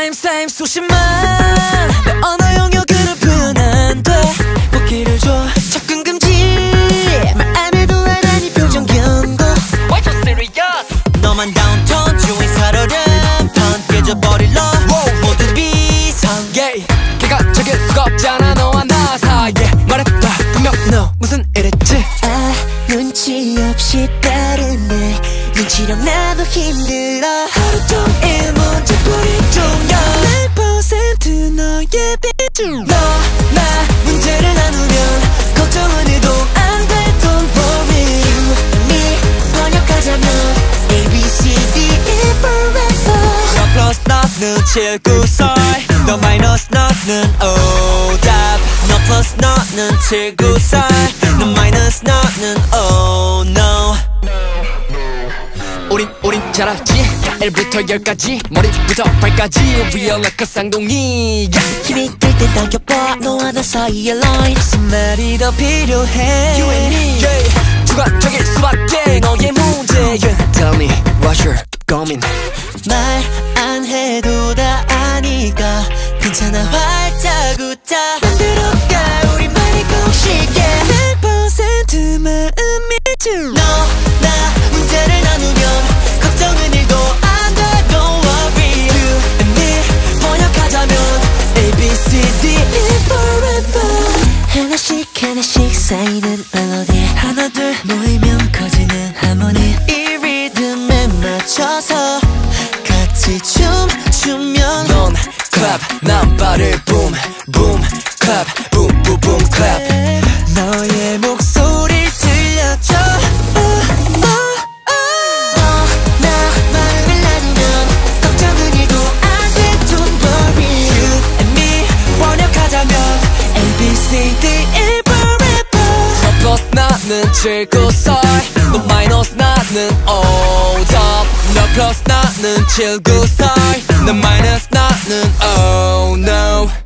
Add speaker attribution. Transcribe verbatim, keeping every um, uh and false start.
Speaker 1: same same 수십만 내 언어 영역으로 표현 안 돼 보기를 줘 접근 금지 말 안 해도 알아니 표정 견고 Why so serious 너만 다운톤 주위 살얼음 턴 깨져버릴 love 모두 비상 yeah 걔가 저길 수가 없잖아 너와 나 사이에 말했다 분명 너 무슨 일했지
Speaker 2: 아 눈치 없이 빠르네 눈치력 나도 힘들어 하루 종일 문제풀이 중이야 백 퍼센트 너의 비중
Speaker 1: 너 나 문제를 나누면 걱정은 해도 안 돼 don't worry
Speaker 2: 네 번역하자면 A B C D E forever
Speaker 1: 너 플러스 너는 칠구설 너 마이너스 너는 오답 너 플러스 너는 칠구설 너 마이너스 너는 oh no 우린 우린 잘 알지 일부터 열까지 머리부터 발까지 Real like a 쌍둥이
Speaker 2: 힘이 들 땐 당겨봐 너와 나 사이의 line
Speaker 1: 무슨 말이 더 필요해
Speaker 2: You and me
Speaker 1: yeah. 주관적일 수밖에 너의 문제 yeah. Tell me what's your 고민
Speaker 2: 말 안 해도 다 아니까 괜찮아 활짝 웃자 만들어가 우리만의 공식 yeah. 백 퍼센트 마음이 중
Speaker 1: 너 나 문제를 나누면 걱정은 일도 안 돼 don't worry You and me 번역하자면 A B C D E forever
Speaker 2: 하나씩 하나씩 쌓이는 멜로디 하나 둘 모이면 커지는 하모니 이 리듬에 맞춰서 같이 춤추면
Speaker 1: 넌 clap 난 발을 boom boom clap boom boom boom clap 너의 목소리를 들려줘 uh, uh, uh.
Speaker 2: 너 나 마음을 나누면 걱정은 일도 안 돼 don't worry
Speaker 1: You and me 번역하자면
Speaker 2: A B C D E forever
Speaker 1: 너 플러스 나는 칠구설 너 마이너스 나는 오답 너 플러스 나는 칠구설 너 마이너스 나는 oh no